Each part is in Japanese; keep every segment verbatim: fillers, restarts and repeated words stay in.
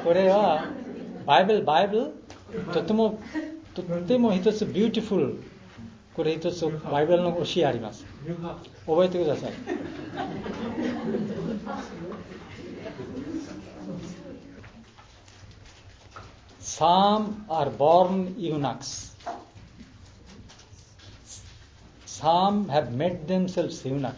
これはバイブルバイブルとてもとても一つビューティフル、これ一つバイブルの教えあります。覚えてください。Some are born eunuchs. Some have made themselves eunuch.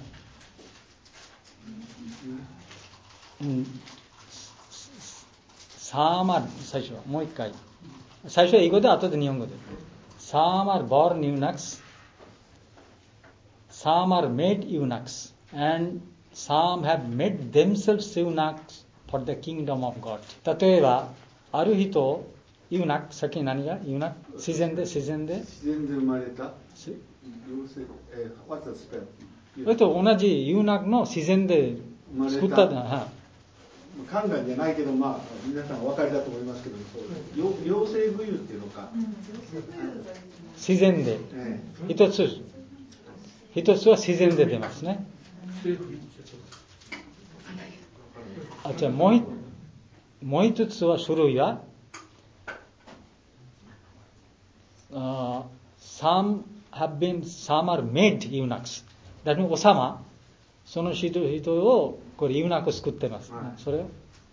Some are 最初もう一回。最初は英語で後で日本語で。Some are born eunuchs. Some are made eunuchs. And some have made themselves eunuchs for the kingdom of God. 例えば、ある人、ユーナック、先に何がユーナック、自然で自然で自然で生まれた妖精、えー、What's the spell? それと同じユーナックの自然で作った考えじゃないけど、まあ皆さんお分かりだと思いますけど、そう妖精具有っていうのか、 自然で、えー、一つ一つは自然で出ますね。あ、じゃあもう一もう一つは種類はUh, some have been, some are made eunuchs. That means 王様、その人々をこれユーナック作ってます。はい、それ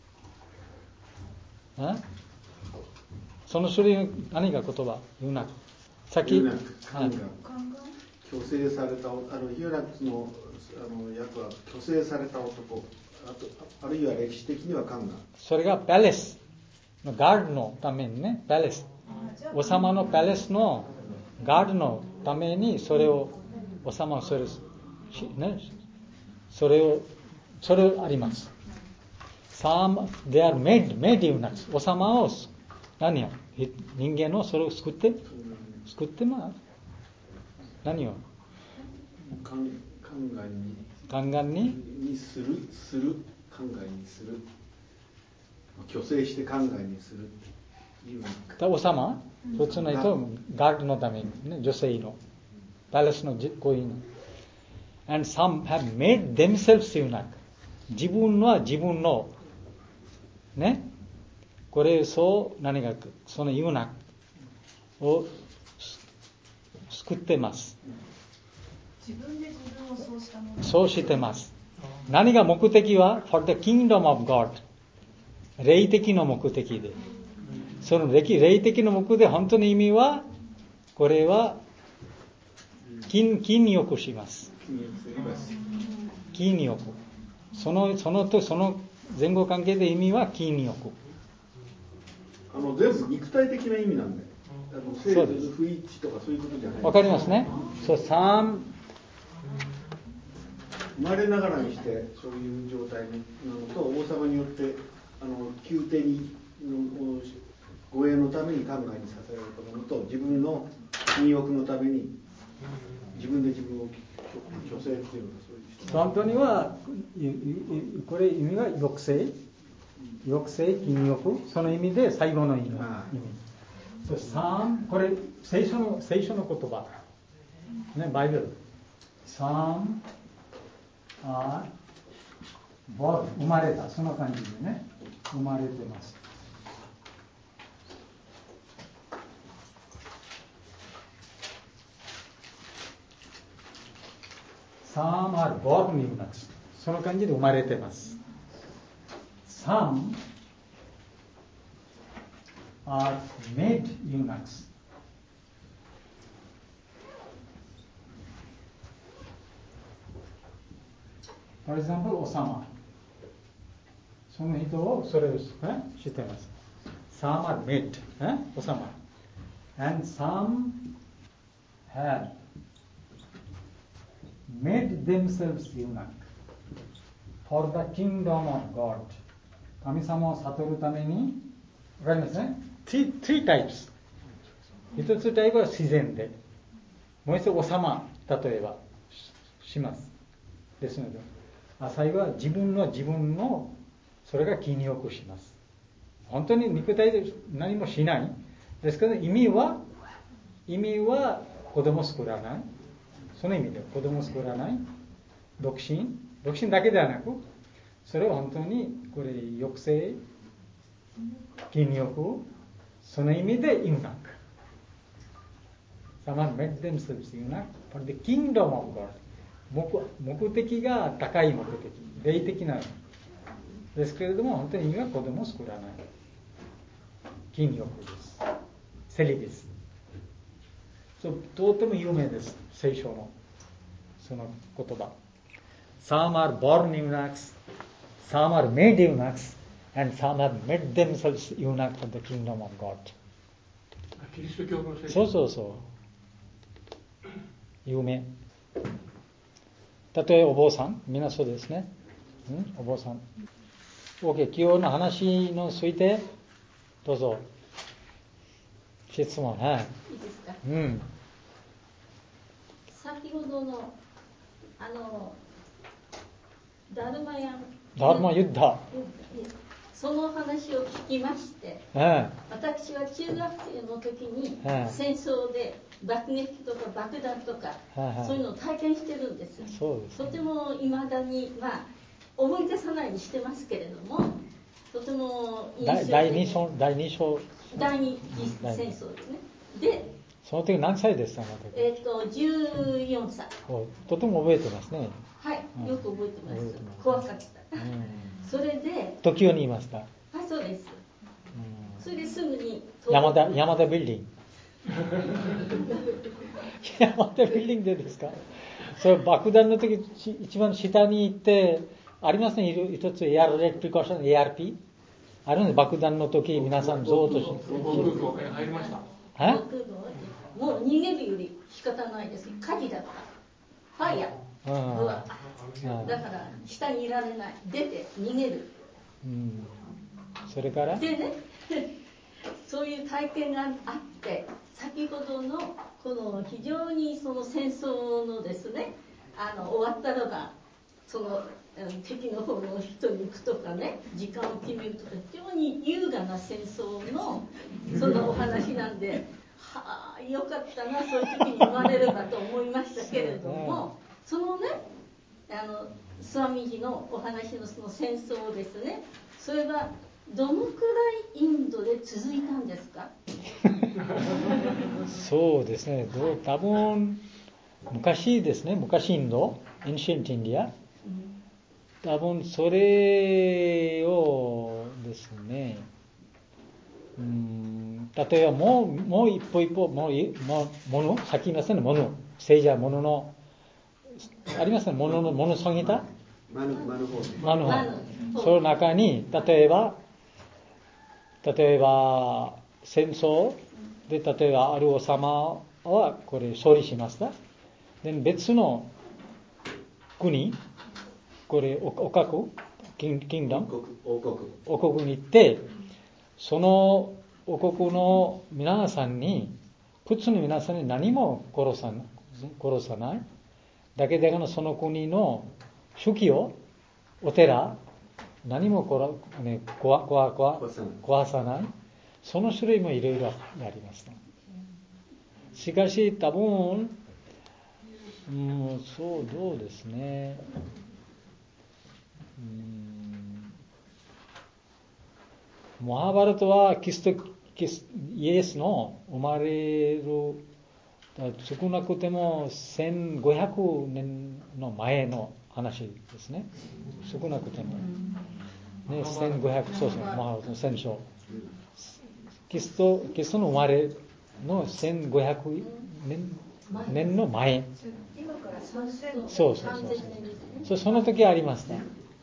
はその種類何が言葉ユーナック。さっきユーナック、 カンガ、虚勢されたあのユーナックのあの役は虚勢された男、あとあるいは歴史的にはカンガ。 それがパレスのガードのためにね、パレス。王様のパレスのガードのためにそれを王様はそれ、ね、それをそれあります。Some they are made made eunuchs。王様を何を人間をそれを救って救ってます。何を宦官に宦官ににするする宦官にする虚勢して宦官にする。 王様、そっちの人ガードのために、ね、女性のパレスのこういうの。And some have made themselves eunuch。自分は自分のね、これそう何がそのユーナックを救ってます。 自分で自分をそうしたもの。 そうしてます。何が目的は for the kingdom of God。霊的の目的で。その霊的の目的で本当の意味はこれは禁禁欲します。禁欲。そのそのとその前後関係で意味は禁欲。 あの全部肉体的な意味なんだよ。あの生物不一致とかそういうことじゃない。 わかりますね。そう三生まれながらにしてそういう状態なのと王様によってあの宮廷にの護衛のために宦官にさせられたものと自分の禁欲のために自分で自分を虚勢っていうのがそういう人。 本当にはこれ意味が抑制抑制禁欲その意味で最後の意味。意味そう三これ聖書の聖書の言葉ねバイブル三あボ生まれたその感じでね生まれてます。Some are born eunuchs。その感じで生まれてます。Some are made eunuchs。For example、王様。その人をそれを知ってます。Some are made、王様。And some have made themselves eunuch for the kingdom of God。神様を悟るために、わかりますね。three, three types。一つタイプは自然で、もう一つ王様、例えばします。ですので、最後は自分の自分のそれが禁欲します。本当に肉体で何もしない。ですけど意味は意味は子供作らない。その意味で子供作らない。独身独身だけではなく、それは本当にこれ抑制禁欲、その意味でeunuch。Someone made themselves eunuch for the kingdom of God。目, 目的が高い目的、霊的なですけれども、本当に意味は子供を作らない。禁欲です。セリです。そうとても有名です。聖書のその言葉。Some are born eunuchs, some are made eunuchs, and some have made themselves eunuch for the kingdom of God。 キリスト教の聖書。 そうそうそう。有名。たとえお坊さん、みんなそうですね。うん、お坊さん。OK、今日の話について、どうぞ。質問、はい。 いいですか。 うん。 先ほどの、あの、ダルマヤン。 ダルマユッダ。 その話を聞きまして、 はい、 私は中学生の時に戦争で爆撃とか爆弾とか、はいはい、そういうのを体験してるんです。 そうですね、 とても未だに、まあ、思い出さないようにしてますけれども、とても印象的。 第二章、第二章。 第二次戦争ですね。で、 その時何歳でしたか？ えっと、じゅうよんさい。 とても覚えてますね。 はい、よく覚えてます。怖かった。うん、それで。 時をにいました。 はい、そうです。うん、それですぐに。 山田、山田ビルディング。山田ビルディングでですか？それ爆弾の時、一番下に行って、ありますね、一つエアレプリコーション、エーアールピー。あるんです、爆弾の時、皆さんゾーッとして。 僕、僕、入りました。 え？ もう逃げるより仕方ないです。火事だから。ファイヤー。うわ。だから下にいられない。出て逃げる。 うん。それからでね、そういう体験があって、先ほどのこの非常にその戦争のですね、あの終わったのがその敵の方の人に行くとかね、時間を決めるとか、非常に優雅な戦争のそのお話なんで、はあ、よかったな、そういう時に生まれればと思いましたけれども、そのね、あのスワミジのお話のその戦争ですね、それはどのくらいインドで続いたんですか？ そうですね、多分昔ですね、昔インド、Ancient India、多分それをですね、うん、例えばもう、もう一歩一歩、もう、もう、もの、さっき言いましたね、もの、聖者ものの、ありますね、ものの、ものソギタ？ マヌマヌホーマヌホー。その中に、例えば、例えば、戦争で、例えば、ある王様は、これ、勝利しました。で、別の国、これ、お国、キンキンダム、 王国、 王国に行って、その王国の皆さんに、普通の皆さんに何も殺さない、殺さない。だけだからその国の宗教、お寺、何も壊、ね、壊、壊、壊、壊さない。その種類もいろいろありました。しかし多分、うん、そう、どうですね。うん、モハバラトはキリスト、キリスト、イエスの生まれる少なくてもせんごひゃくねんの前の話ですね。少なくても、ね、せんごひゃく、そうそう、モハバラトの戦争。キリスト、キリストの生まれのせんごひゃくねん、年の前。 今からさんぜんそうそうそうそう。その時ありました。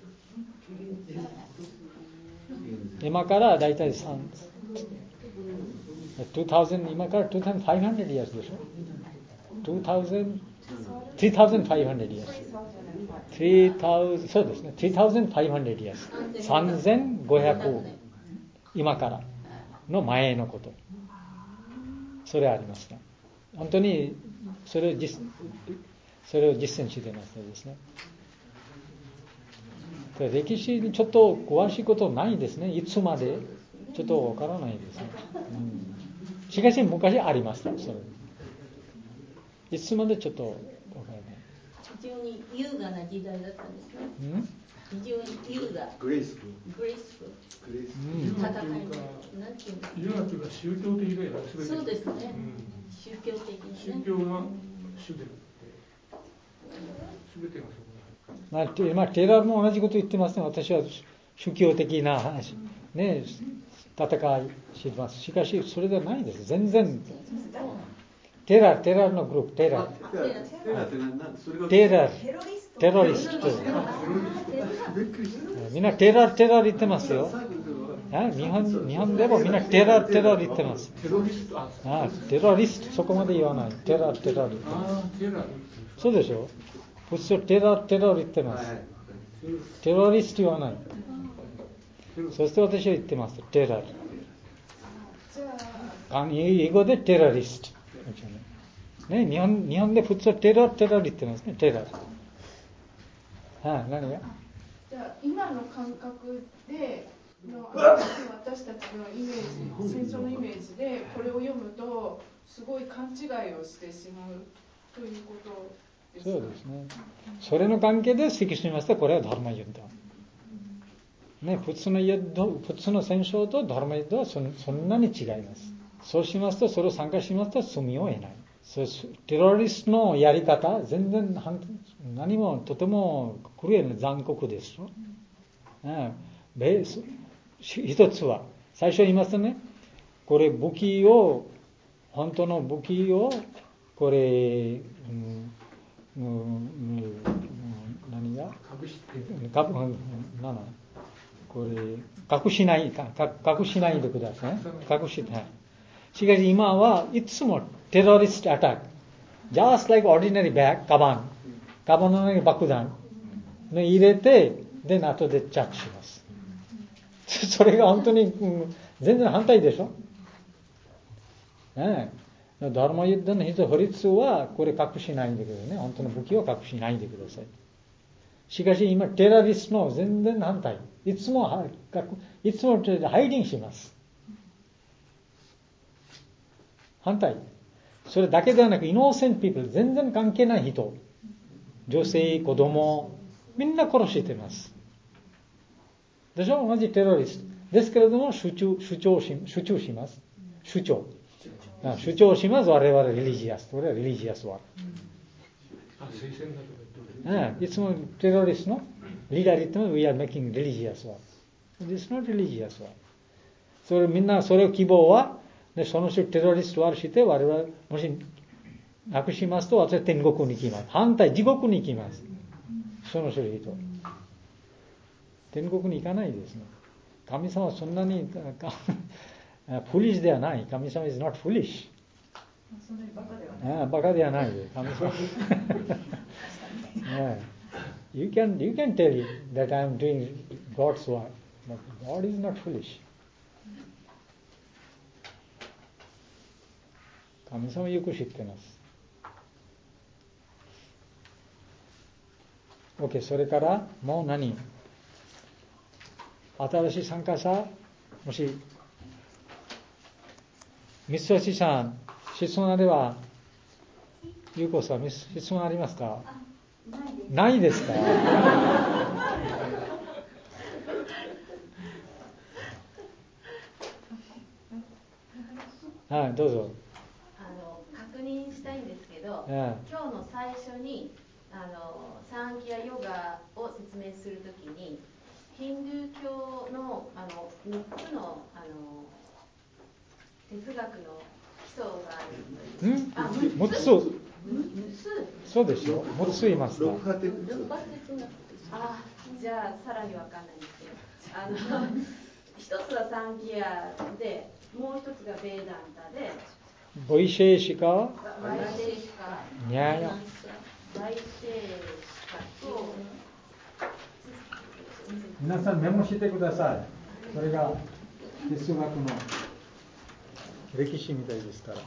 今からだいたいさん、にせん、今からにせんごひゃく years でしょ。にせん、さんぜんごひゃく years。そうですね。さんぜんごひゃく years。さんぜんごひゃく、今からの前のこと。それありました。本当にそれを実、それを実践してましたですね。歴史にちょっと詳しいことないですね。いつまでちょっとわからないですね。うん、しかし昔ありました。それいつまでちょっとわからない。 非常に優雅な時代だったんですね。 うん、 非常に優雅。 グレイスフル。 グレイスフル。 グレイスフル。 戦というか、 なんていうんだユナというか宗教的だよね、全て。 そうですね、 うん、 宗教的なね。 宗教が主であって、全てがそこにまあ、まあ、テラーも同じこと言ってますね。私は宗教的な話、ね、戦いしてます。しかし、それではないです。全然。テラー、テラーのグループ、テラー。テラー、テロリスト。みんなテラー、テラー言ってますよ。日本、日本でもみんなテラー、テラー言ってます。 テロリスト、 あテロリスト、そこまで言わない。テラー、テラー言ってます。そうでしょ。普通テラー、テラー言ってます。テロリスト言わない。そして私は言ってます。テラー。英語でテロリスト。ね、日本、日本で普通テラー、テラー言ってますね。テラー。はい、何が？ じゃあ今の感覚での私たちのイメージ、戦争のイメージでこれを読むとすごい勘違いをしてしまうということですか？ そうですね。それの関係で指揮しますと、これはダルマユッダ。ね、普通のユッダ、普通の戦争とダルマユッダはそんなに違います。そうしますと、それを参加しますと罪を得ない。テロリストのやり方、全然何もとてもクルエルな残酷ですよ。ベース一つは最初言いますとね、これ武器を本当の武器をこれ、うんうん、何が隠して何これ隠しない隠しないでください。隠してない。しかし今はいつもテロリストアタック。just like ordinary bag、カバン。カバンの中に爆弾の入れて、で、後でジャッジします。それが本当に、うん、全然反対でしょ。ねえ。ダルマユッダの法律は、これ隠しないでくださいね。本当の武器を隠しないでください。しかし今、テロリストの全然反対。いつも、いつもハイディングします。反対。それだけではなく、イノーセントピープル、全然関係ない人、女性、子供、みんな殺しています。でしょ？同じテロリスト。ですけれども、主張、主張し、主張します。主張。主張します。我々リリジアス。これはリリジアスは。いつもテロリストのリーダー言っても、We are making religious war. This is not religious war. それみんな、それを希望は、でその人テロリストをして我々もしなくしますと私は天国に行きます。反対地獄に行きます。その人々天国に行かないですね。神様はそんなにフリッシュではない。神様 is not foolish。 そんなにバカではない。 ああバカではない神様you can you can tell that I am doing God's work, but God is not foolish。神様はよく知ってます。OK、それからもう何新しい参加者、もしミストシさん、質問あれば、ゆうこさん、質問ありますか？ないですか？はい、どうぞ。 確認したいんですけど、 ええ、 今日の最初にあのサンキヤヨガを説明するときにヒンドゥー教のあのみっつのあの哲学の基礎がある。 ん？あ、むつ。そうでしょ。むつ言いますか。 あ、じゃあさらにわかんないんですけど、あの一つはサンキヤで、もう一つがベーダンタで。 ボイシェーシカ、 バイシェーシカ、 ニャヤ、 バイシェーシカと、 皆さんメモしてください。それが哲学の歴史みたいですから。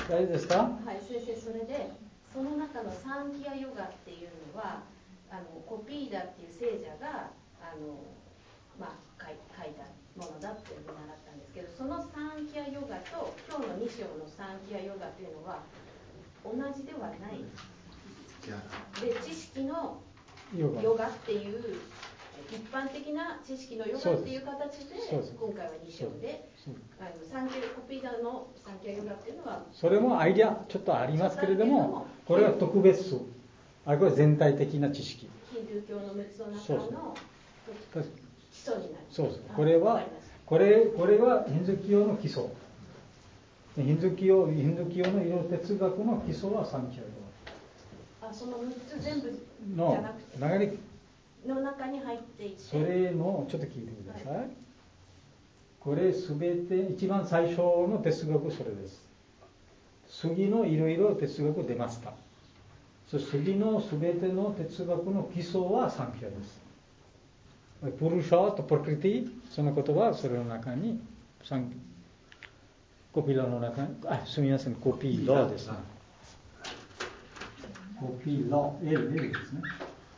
大丈夫ですか？ はい、先生、それでその中のサンキアヨガっていうのはあのコピーダっていう聖者があの、まあ、書い書いたものだっていうふうに習ったんですけど、そのサンキアヨガと今日のに章のサンキアヨガというのは同じではないで、知識のヨガっていう一般的な知識のヨガっていう形で今回はに章であのサンキアコピーダのサンキアヨガっていうのはそれもアイデアちょっとありますけれども、これは特別、あ、これは全体的な知識、 ヒンドゥー教のむつの中の基礎になる。 そうそう、これはこれこれはヒンドゥー教の基礎、ヒンドゥー教ヒンドゥー教のいろいろ哲学の基礎はサンキアヨガ。あ、そのむっつ全部じガゃなくての流れの中に入っていて、 それのちょっと聞いてください。はい、これすべて一番最初の哲学それです。次のいろいろ哲学出ました。そ次のすべての哲学の基礎はサンキャです。プルシャとプラクリティ、その言葉はそれの中にサンコピーラの中に、あ、すみません、コピーラですね。コピーラ L ですね。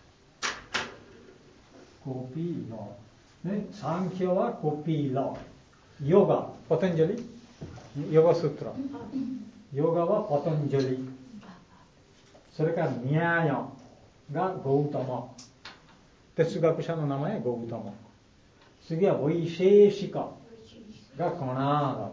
コピーラ、ね、サンキャはコピーラ、ヨガパタンジャリ、ヨガスートラ、ヨガはパタンジャリ、それからニャーヤがゴウタマ、哲学者の名前ゴウタマ。次はヴァイシェーシカがコナーダ、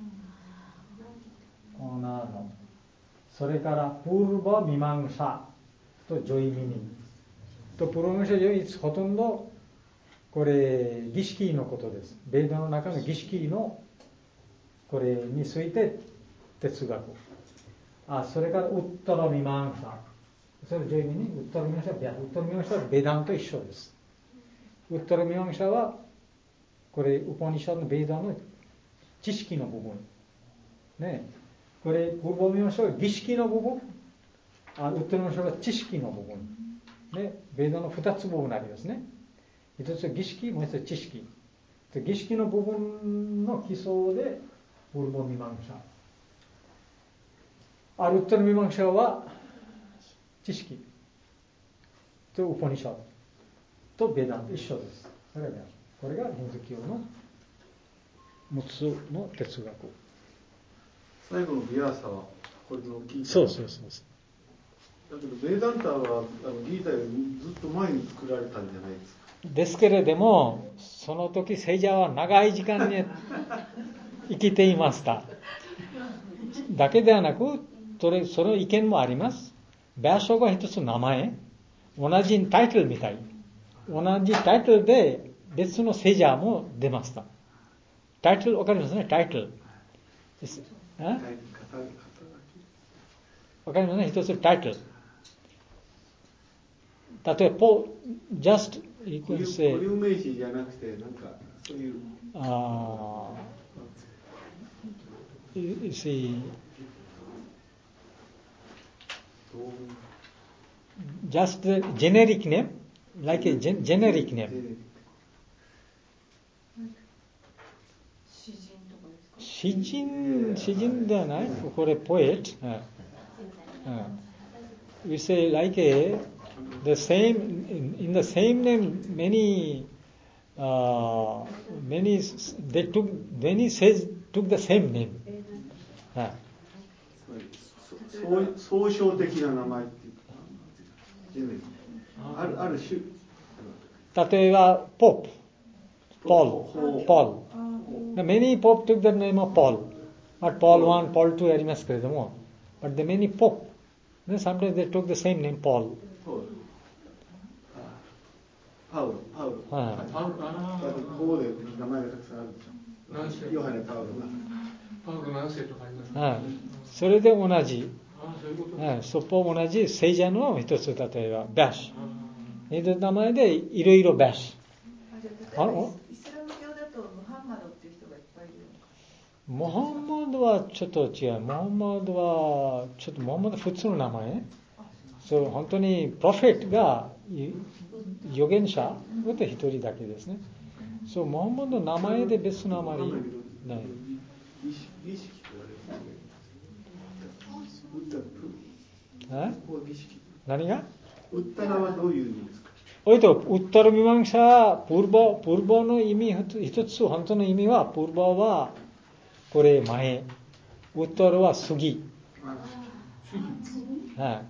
コナーダ。それからプールバミマンシャとジョイミニと、プロミシャジョイほとんどこれ儀式のことです。ベーダの中の儀式のこれについて哲学。あ、それからウッタラミマンシャ、それジョイミニ、ウッタラミマンシャは、ウッタラミマンシャはベーダンと一緒です。ウッタラミマンシャはこれウパニシャのベーダの知識の部分ね。これプールバミマンシャは儀式の部分、あ、ウッタラミマンシャは知識の部分ね。ベーダの二つ部分ありますね。一つは儀式、もう一つは知識。儀式の部分の基礎でプールバミマンシャ、アルッタラミマンシャは知識とウパニシャとベーダンと一緒です。これがこれがヒンドゥー教のむつの哲学。 最後のビアーサはこれの聞いた。 そうそうそうそう。 だけどベーダンタはあのギータよりずっと前に作られたんじゃないですか。 ですけれども、その時聖者は長い時間に生きていました。だけではなく、それその意見もあります。ヴァシャが一つ名前、同じタイトルみたい。同じタイトルで別の聖者も出ました。タイトルわかりますね、タイトル。わかりますね、一つタイトル。例えば、just you can say 固有名詞じゃなくて、なんかそういう。 ああ、you see, just a generic name, like a gen- generic name. 詩人とかですか？ 詩人、詩人ではない。これ poet. We say like a the same in, in the same name many uh, many they took many says took the same name. 総称的な名前っていうか、あるある種。 例えばポップ、ポール、ポール。Many Pope took the name of Paul. Not Paul one, Paul two ありますけれども、but the many Pope, sometimes they took the same name Paul. パウロ、パウロ。 はい。 パウロ、ああ。 ここで名前がたくさんあるでしょ。ヨハネ・パウロが。 パウロ何世とかありますね。 はい。それで同じ。 ああ、そういうこと。 はい。そこ同じ聖者の一つ、例えばバッシュ。えっと名前でいろいろバッシュ。あの？ イスラム教だとムハンマドっていう人がいっぱいいるのか。 モハンマドはちょっと違う。モハンマドはちょっとモハンマド普通の名前。そう、本当にプロフェットが預言者と一人だけですね。そう、モハンマドの名前で別のあまりない。 儀式と言われる。 ここは儀式。 何がウッタラはどういう意味ですか。 おいと、ウッタラミマンシャ、プーバ、プーバの意味、一つ、本当の意味は、プーバは、これ前、ウッタラは杉。はい。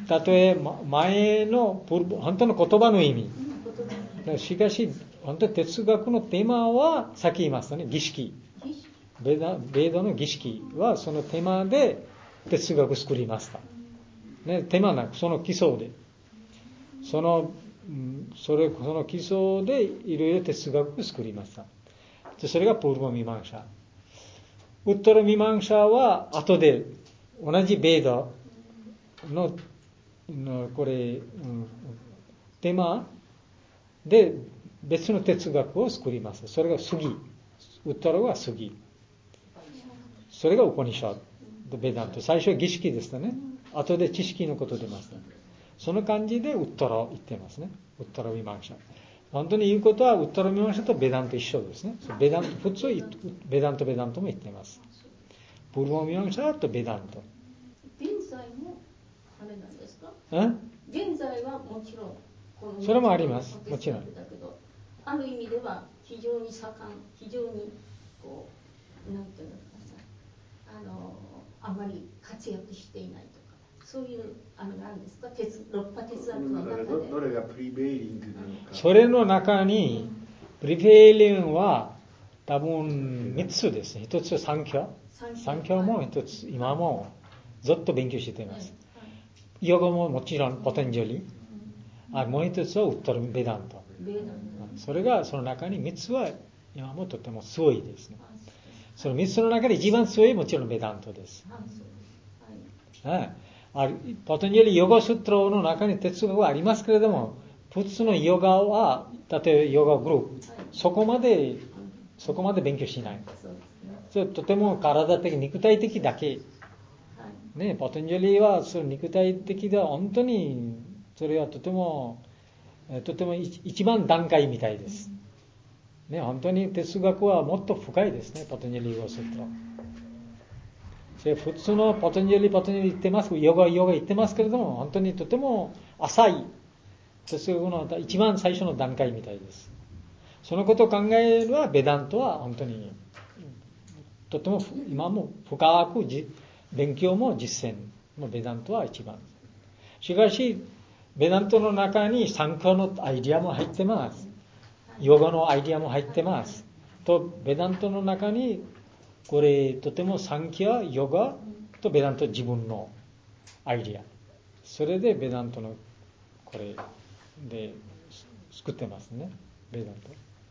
たとえ、前の、本当の言葉の意味。しかし、本当に哲学のテーマは、さっき言いましたね、儀式。ベーダ、ベーダの儀式は、そのテーマで哲学を作りました。ね、テーマなく、その基礎で。その、それ、その基礎でいろいろ哲学を作りました。でそれがプールバミマンシャ。ウッタラミマンシャは後で同じベーダの、のこれ、うん、テーマで別の哲学を作ります。それがスギ。ウッタラはスギ。それがウパニシャド、ベダント。最初は儀式でしたね。後で知識のこと出ました。その感じでウッタラを言ってますね。ウッタラミマンシャ。本当に言うことはウッタラミマンシャとベダント一緒ですね。ベダント、普通ベダントベダントも言ってます。プールバミマンシャとベダント。 現在もあれなんですか？ ん？ 現在はもちろんこのそれもあります。もちろん。 だけど、ある意味では非常に盛ん、非常にこうなんていうのかな、あのあまり活躍していないとか、そういうあのなんですか、鉄六波哲学の中で。 どれがプリベイリングなのか。 それの中にプリベイリングは多分みっつですね。一つは三教。三教も一つ今もずっと勉強しています。ヨガももちろんポテンジャリ。あ、もう一つはウッタラベダント。それがその中にみっつは今もとても強いですね。そのみっつの中で一番強いもちろんベダントです。はい。あ、ポテンジャリヨガストラの中に哲学はありますけれども、普通のヨガは例えばヨガグループ、そこまでそこまで勉強しない。それとても体的肉体的だけ。ね、ポテンジャリはその肉体的では本当にそれはとてもとても一番段階みたいです。ね、本当に哲学はもっと深いですね、ポテンジャリヨガスートラ。それ普通のポテンジャリポテンジャリ言ってます、ヨガヨガ言ってますけれども、本当にとても浅い哲学の一番最初の段階みたいです。そのことを考えるのはベダントは本当にとても今も深く勉強も実践もベダントは一番。しかしベダントの中にサンカのアイディアも入ってます。ヨガのアイディアも入ってます。とベダントの中にこれとてもサンキャ、ヨガとベダント自分のアイディア。それでベダントのこれで作ってますね。ベダント。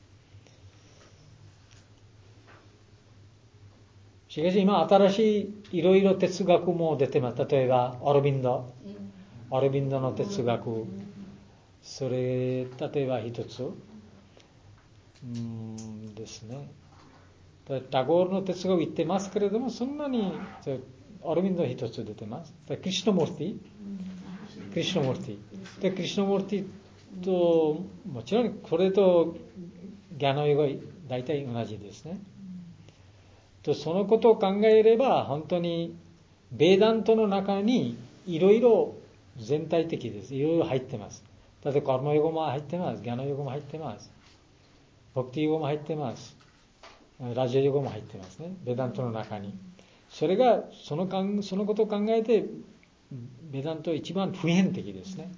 しかし今新しいいろいろ哲学も出てます。例えばアロビンド、アロビンドの哲学、それ例えば一つうんですね。タゴールの哲学言ってますけれども、そんなにアロビンド一つ出てます。クリシュナモーティ、クリシュナモーティ、でクリシュナモーティともちろんこれとギャノヨガ大体同じですね。とそのことを考えれば本当にベーダントの中にいろいろ全体的です。いろいろ入ってます。例えばカルマヨガも入ってます。ギャノヨガも入ってます。ボクティヨガも入ってます。ラジオヨガも入ってますね。ベーダントの中に。それがそのかんそのことを考えてベーダントは一番普遍的ですね。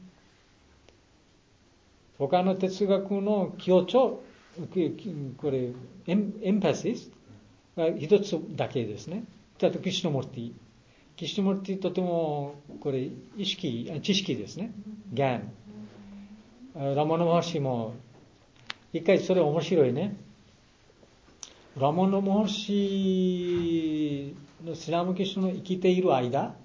他の哲学の強調、これエン、エンパシスが一つだけですね。例えばクリシュナモーティ。クリシュナモーティとてもこれ意識、知識ですね。ギャン。ラマナマハシも一回それ面白いね。ラマナマハシのスラムキシュの生きている間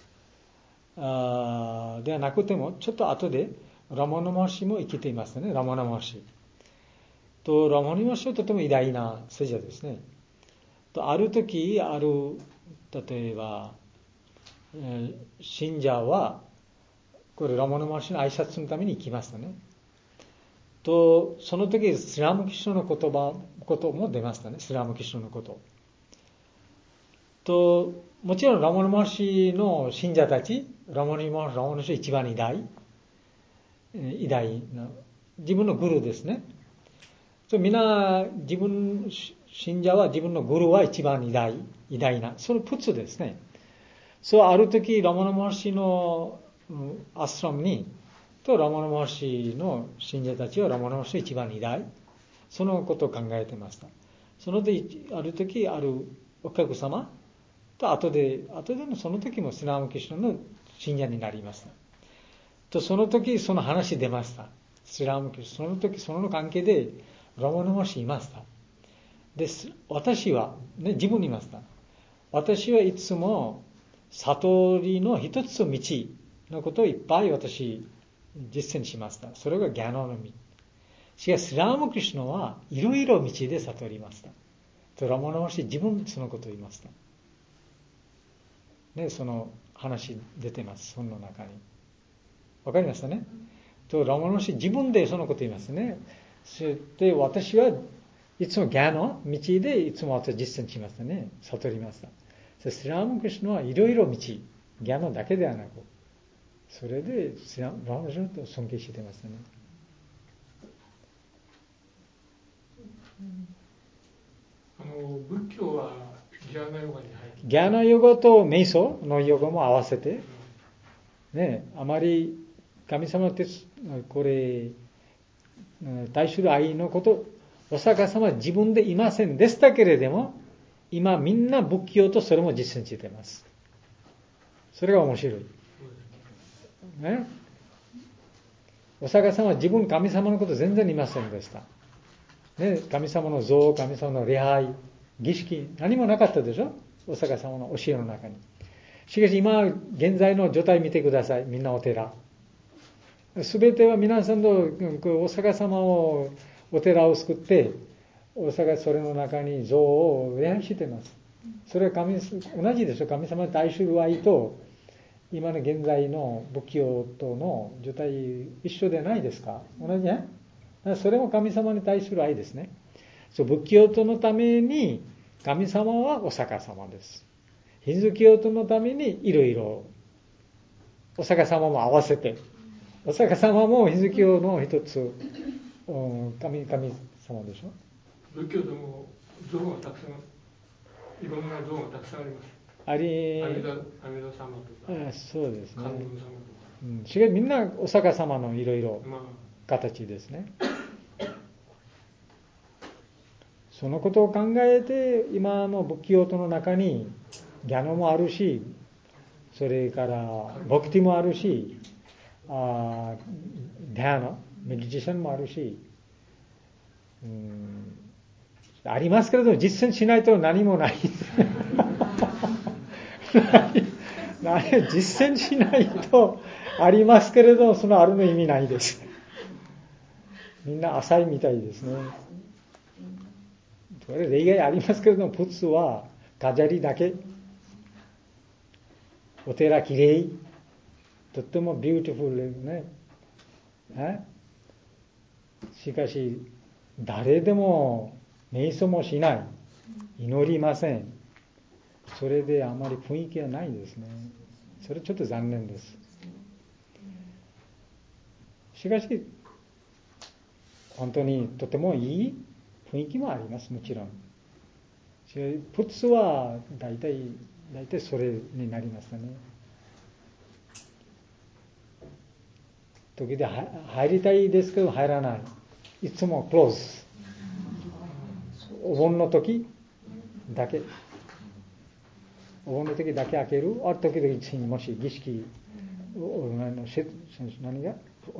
あではなくてもちょっと後でラマナマハシも生きていますね。ラマナマハシとラマナマハシはとても偉大な聖者ですね。とある時ある例えば、えー、信者はこれラマナマハシの挨拶するために行きましたね。とその時スラムキシュの言葉ことも出ましたね。スラムキシュのことともちろんラモナ・マハシの信者たち、ラモナ・マハシ一番偉大、偉大な自分のグルですね。そうみんな自分信者は自分のグルは一番偉大、偉大な、そのプツですね。そうある時ラモナ・マハシのアスラムにとラモナ・マハシの信者たちはラモナ・マハシ一番偉大、そのことを考えてました。そのである時あるお客様と後で後でのその時もスリラムキシュナの信者になりました。とその時その話出ました。スリラムキシュナその時その関係でラモナ・マハシいました。で私は、ね、自分にいました。私はいつも悟りの一つ道のことをいっぱい私実践しました。それがギャノの道。しかしスリラムキシュナはいろいろ道で悟りました。とラモナ・マハシ自分そのことを言いました。ね、その話出てます。その中に。わかりましたね。とラモナ・マハシ自分でそのこと言いますね。そして私はいつもギャの道でいつも私実践しましたね。悟りました。スリラムキシュナはいろいろ道、ギャノだけではなく、それでスリラムキシュナと尊敬してましたね。 あの仏教はギャーナヨガに入る。 ギャーナヨガと瞑想のヨガも合わせて、ね、あまり神様ってこれ対する愛のこと、お釈迦様は自分でいませんでしたけれども、今みんな仏教とそれも実践しています。それが面白い。ね、お釈迦様は自分神様のこと全然いませんでした。ね、神様の像、神様の礼拝、儀式、何もなかったでしょ、お釈迦様の教えの中に。しかし今、現在の状態見てください。みんなお寺。すべては皆さんのお釈迦様を、お寺を作って、お釈迦それの中に像を礼拝しています。それは神同じでしょ。神様に対する愛と、今の現在の仏教との状態一緒でないですか。同じね。それも神様に対する愛ですね。そう仏教徒のために神様はお釈迦様です。ヒンズー教徒のためにいろいろお釈迦様も合わせて、お釈迦様もヒンズー教の一つ、神神様でしょ。 仏教でも像がたくさん、いろんな像がたくさんあります。 あり、 阿弥陀様とか、 あそうですね。 観音様とか、 うん、しかしみんなお釈迦様のいろいろ形ですね。そのことを考えて、今の仏教徒の中にギャノもあるし、それからボクティもあるし、あディアナ、メディテーションもあるし、うん、ありますけれど実践しないと何もない。実践しないとありますけれど、そのあるの意味ないです。みんな浅いみたいですね。これ例外ありますけれども、普通は飾りだけ。お寺きれい、とってもビューティフルですね。えしかし誰でも瞑想もしない、祈りません。それであまり雰囲気はないですね。それちょっと残念です。しかし本当にとてもいい雰囲気もあります。もちろん普通は大体大体それになりましたね。時で入りたいですけど入らない。いつもクローズ。お盆の時だけお盆の時だけ開ける。ある時々もし儀式何が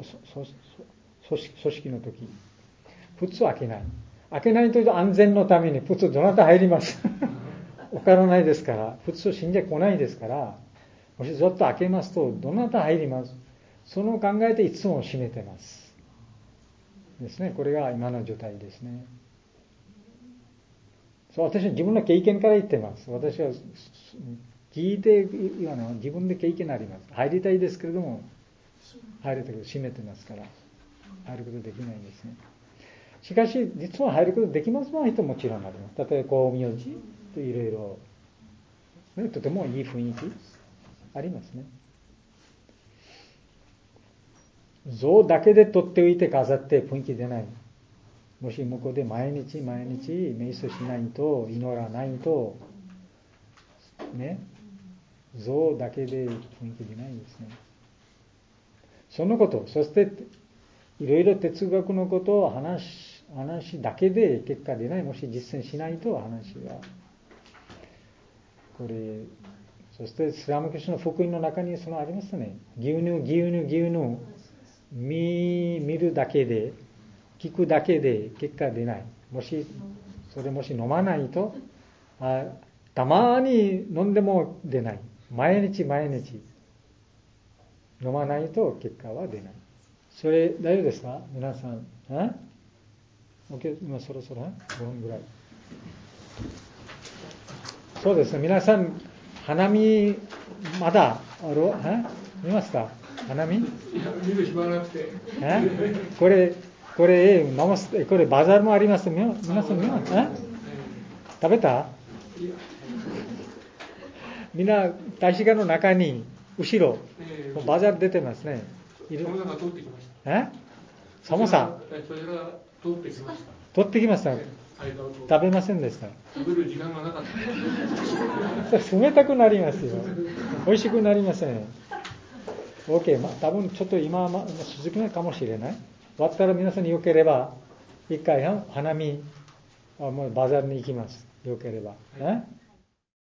組織の時普通開けない。開けないと安全のために普通どなた入ります。わからないですから、普通信者来ないですから、もしずっと開けますとどなた入ります。その考えでいつも閉めてますですね。これが今の状態ですね。そう私は自分の経験から言ってます。私は聞いて今の自分で経験あります。入りたいですけれども入るとき閉めてますから入ることできないですね。しかし実は入ることできますの人ももちろんあります。例えば光明寺といろいろね、とてもいい雰囲気ありますね。像だけで取っておいて飾って雰囲気出ない。もし向こうで毎日毎日瞑想しないと、祈らないと、ね、像だけで雰囲気出ないんですね。そのこと、そしていろいろ哲学のことを話し、話だけで結果出ない。もし実践しないと話は。これ、そしてスラムクリシュの福音の中にそのありますね。牛乳、牛乳、牛乳。見、見るだけで、聞くだけで結果出ない。もし、それもし飲まないと、あたまに飲んでも出ない。毎日毎日。飲まないと結果は出ない。それ大丈夫ですか皆さん。え ?OK、今そろそろごふんぐらい。そうですね。皆さん、花見、まだ、あろえ見ますか花見？ いや、見る暇なくて。 えこれ、これ、飲ますこれバザールもありますよ。皆さん見ますか食べたみんな、大使館の中に、後ろ、バザール出てますね。いる。 その中通ってきました。 えサモサそれが通ってきました。 取ってきました。食べませんでした。 食べる時間がなかった。 冷たくなりますよ。美味しくなりません。OK、まあ、多分ちょっと今は、まあ、続きないかもしれない。終わったら皆さんによければ、一回花見、あもうバザールに行きます。よければ。え